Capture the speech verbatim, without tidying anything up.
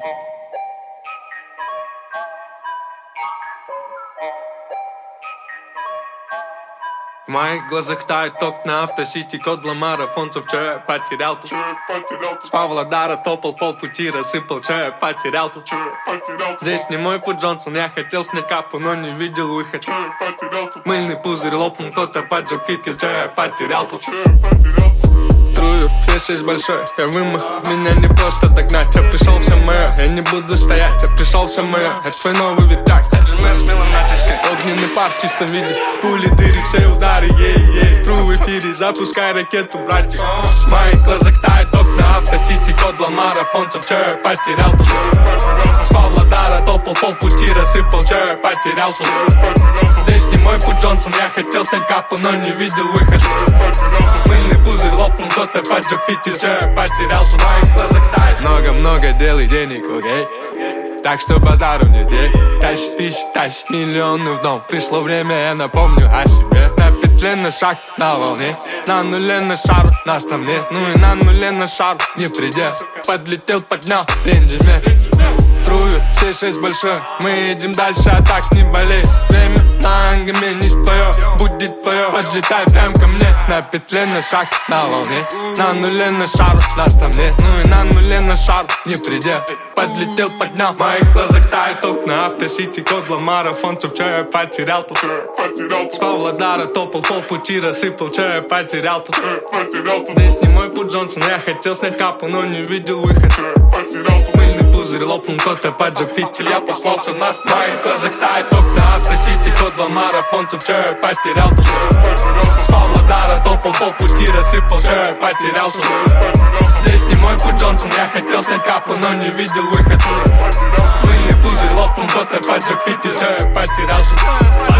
В моих глазах тает ток на автосити, код для марафонцев, чё я потерял тут? С Павлодара топал полпути, рассыпал, чё я потерял тут? Здесь не мой путь, Джонсон, я хотел снять капу, но не видел выход. Мыльный пузырь лопнул, кто-то поджег фитиль, чё я потерял тут? Трую, я шесть большой, я вымах, меня не просто догнать. Я пришел, все мое, я не буду стоять, я пришел, все мое. Это твой новый ветряк, огненный пар в чистом виде, пули, дыри, все удары, ей-ей. Тру в эфире, запускай ракету, братик. В моих глазах тает ток на автосити, код для марафонцев, чё я потерял тут? С Павлодара топал полпути, рассыпал, чё я потерял тут? Здесь не мой путь, Джонсон, я хотел снять капу, но не видел выход. Мыльный пузырь лопнул, кто-то поджег фитиль, чё я потерял тут? В моих глазах тает много-много дел и денег, окей? Так что базару нет, ей. Тащи тысячи, тащи миллионы в дом. Пришло время, я напомню о себе. На петле, на шаг, на волне. На нуле, на шару, нас там нет. Ну и на нуле, на шару, не предел. Подлетел, поднял, ренджиме. Трую, все шесть большой. Мы едем дальше, а так не болей. Время на ангаме не твое, будет твое. Подлетай прям ко мне. На петле, на шаг, на волне. На нуле, на шару, нас там нет. Ну и на нуле, на шару, не предел. Подлетел, поднял. В моих глазах тает ток на автосити, код для марафонцев, чё я потерял тут? С Павлодара топал полпути, рассыпал, чё я потерял тут? Здесь не мой путь, Джонсон, я хотел снять капу, но не видел выход. Мыльный пузырь лопнул, кто-то поджег фитиль, я послал все на. В моих глазах тает ток на автосити, код для марафонцев, чё я потерял тут? С Павлодара топал полпути, рассыпал, чё я потерял тут? Здесь не мой путь, Джонсон, я хотел снять капу, но не видел выход. Мыльный пузырь лопнул, кто-то поджег фитиль, чё я потерял тут?